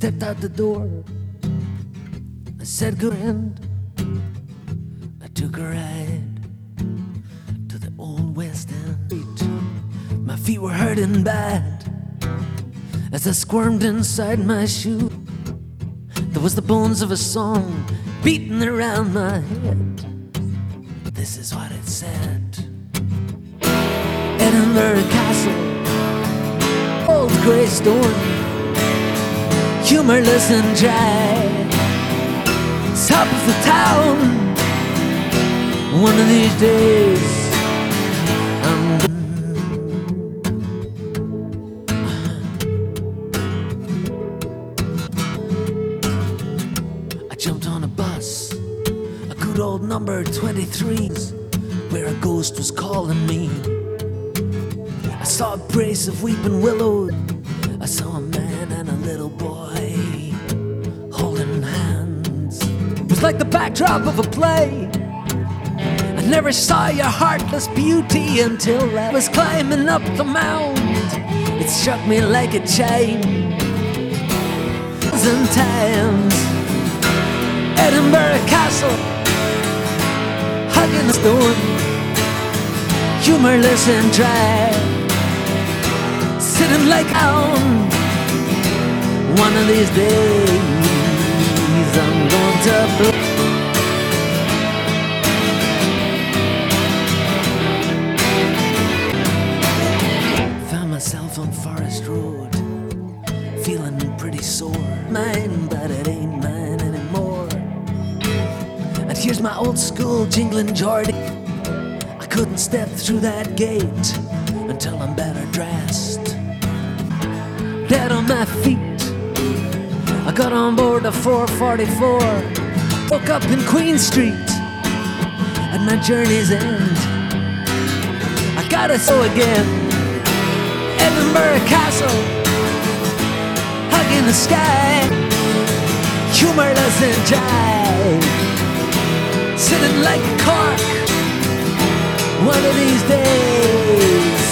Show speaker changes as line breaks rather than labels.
stepped out the door. I said good end. I took a ride to the old West End. My feet were hurting bad as I squirmed inside my shoe. There was the bones of a song beating around my head. This is what it said: Edinburgh Castle, old grey stone, humorless and dry, top of the town. One of these days I'm gonna jumped on a bus, a good old number 23's, where a ghost was calling me. I saw a brace of weeping willows. I saw a man and a little boy holding hands. It was like the backdrop of a play. I never saw your heartless beauty until I was climbing up the mound. It struck me like a chain. Times Edinburgh Castle, hugging the stone, humorless and dry, sitting like down. One of these days I'm going to blow. Found myself on Forest Road, feeling pretty sore. Mine, but it ain't mine anymore. And here's my old school jingling Geordie. I couldn't step through that gate until I'm better dressed. Dead on my feet, I got on board a 444. Woke up in Queen Street at my journey's end. I gotta go again. Edinburgh Castle, hugging the sky, humorless and dry, sitting like a cork. One of these days